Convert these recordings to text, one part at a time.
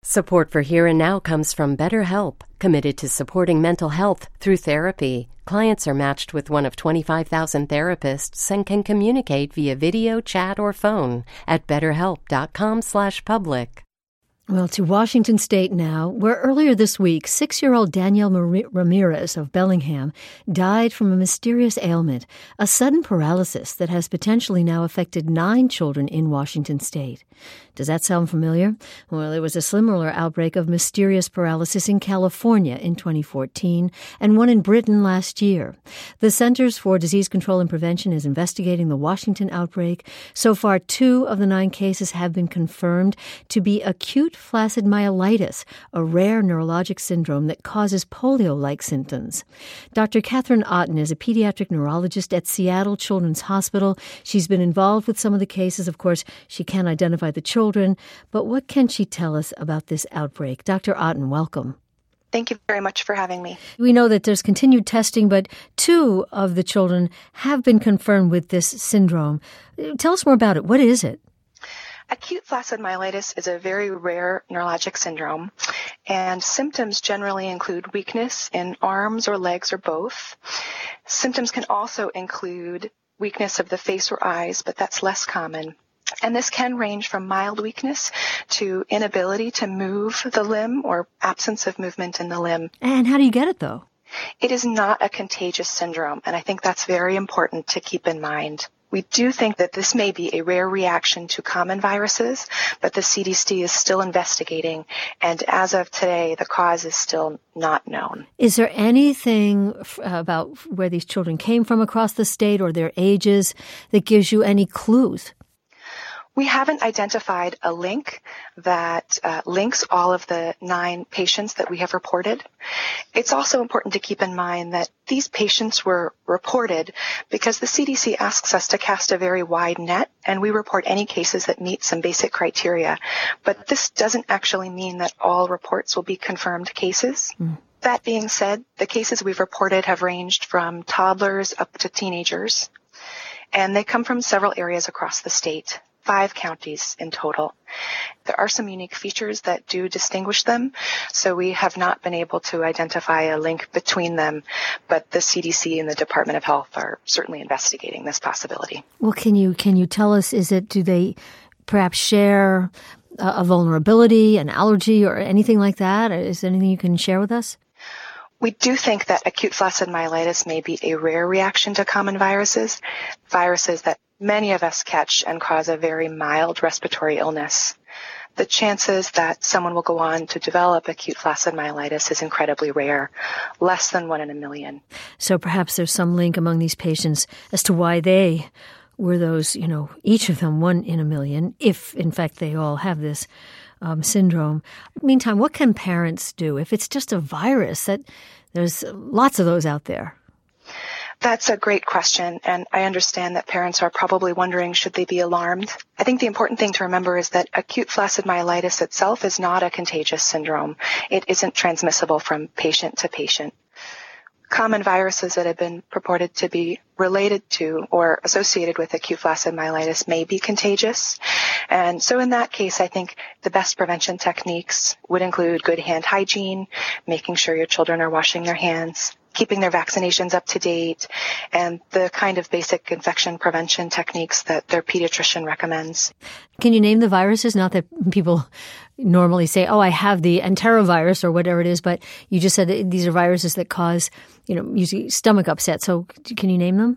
Support for Here and Now comes from BetterHelp, committed to supporting mental health through therapy. Clients are matched with one of 25,000 therapists and can communicate via video, chat, or phone at betterhelp.com/public. Well, to Washington State now, where earlier this week, 6-year-old Danielle Ramirez of Bellingham died from a mysterious ailment, a sudden paralysis that has potentially now affected 9 children in Washington State. Does that sound familiar? Well, there was a similar outbreak of mysterious paralysis in California in 2014 and one in Britain last year. The Centers for Disease Control and Prevention is investigating the Washington outbreak. So far, 2 of the 9 cases have been confirmed to be acute flaccid myelitis, a rare neurologic syndrome that causes polio-like symptoms. Dr. Catherine Otten is a pediatric neurologist at Seattle Children's Hospital. She's been involved with some of the cases. Of course, she can't identify the children, but what can she tell us about this outbreak? Dr. Otten, welcome. Thank you very much for having me. We know that there's continued testing, but 2 of the children have been confirmed with this syndrome. Tell us more about it. What is it? Acute flaccid myelitis is a very rare neurologic syndrome, and symptoms generally include weakness in arms or legs or both. Symptoms can also include weakness of the face or eyes, but that's less common. And this can range from mild weakness to inability to move the limb or absence of movement in the limb. And how do you get it, though? It is not a contagious syndrome, and I think that's very important to keep in mind. We do think that this may be a rare reaction to common viruses, but the CDC is still investigating, and as of today, the cause is still not known. Is there anything about where these children came from across the state or their ages that gives you any clues? We haven't identified a link that links all of the 9 patients that we have reported. It's also important to keep in mind that these patients were reported because the CDC asks us to cast a very wide net, and we report any cases that meet some basic criteria. But this doesn't actually mean that all reports will be confirmed cases. That being said, the cases we've reported have ranged from toddlers up to teenagers, and they come from several areas across the state. 5 counties in total. There are some unique features that do distinguish them, so we have not been able to identify a link between them, but the CDC and the Department of Health are certainly investigating this possibility. Well, can you tell us, do they perhaps share a vulnerability, an allergy, or anything like that? Is there anything you can share with us? We do think that acute flaccid myelitis may be a rare reaction to common viruses that many of us catch and cause a very mild respiratory illness. The chances that someone will go on to develop acute flaccid myelitis is incredibly rare, less than 1 in a million. So perhaps there's some link among these patients as to why they were those, each of them 1 in a million, if in fact they all have this syndrome. Meantime, what can parents do if it's just a virus? That there's lots of those out there. That's a great question, and I understand that parents are probably wondering, should they be alarmed? I think the important thing to remember is that acute flaccid myelitis itself is not a contagious syndrome. It isn't transmissible from patient to patient. Common viruses that have been purported to be related to or associated with acute flaccid myelitis may be contagious. And so in that case, I think the best prevention techniques would include good hand hygiene, making sure your children are washing their hands, keeping their vaccinations up to date, and the kind of basic infection prevention techniques that their pediatrician recommends. Can you name the viruses? Not that people normally say, I have the enterovirus or whatever it is, but you just said these are viruses that cause, usually stomach upset. So can you name them?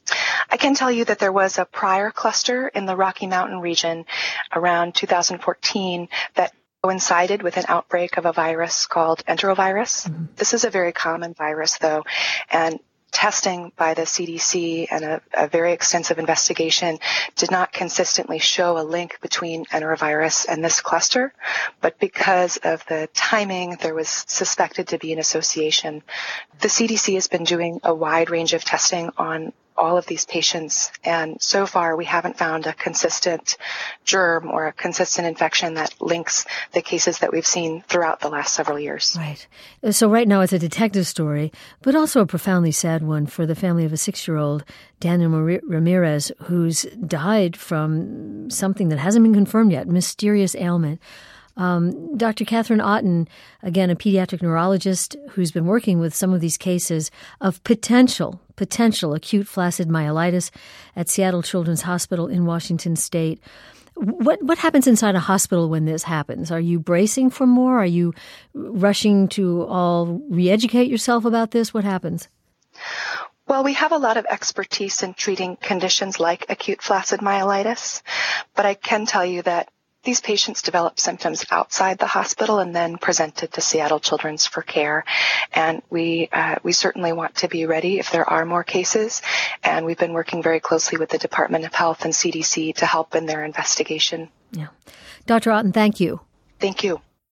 I can tell you that there was a prior cluster in the Rocky Mountain region around 2014 that coincided with an outbreak of a virus called enterovirus. Mm-hmm. This is a very common virus, though, and testing by the CDC and a very extensive investigation did not consistently show a link between enterovirus and this cluster, but because of the timing, there was suspected to be an association. The CDC has been doing a wide range of testing on all of these patients, and so far we haven't found a consistent germ or a consistent infection that links the cases that we've seen throughout the last several years. Right. So right now it's a detective story, but also a profoundly sad one for the family of a 6-year-old, Daniel Ramirez, who's died from something that hasn't been confirmed yet, mysterious ailment. Dr. Catherine Otten, again, a pediatric neurologist who's been working with some of these cases of potential acute flaccid myelitis at Seattle Children's Hospital in Washington State. What happens inside a hospital when this happens? Are you bracing for more? Are you rushing to all re-educate yourself about this? What happens? Well, we have a lot of expertise in treating conditions like acute flaccid myelitis, but I can tell you that these patients develop symptoms outside the hospital and then presented to Seattle Children's for care. And we certainly want to be ready if there are more cases. And we've been working very closely with the Department of Health and CDC to help in their investigation. Yeah. Dr. Otten, thank you. Thank you.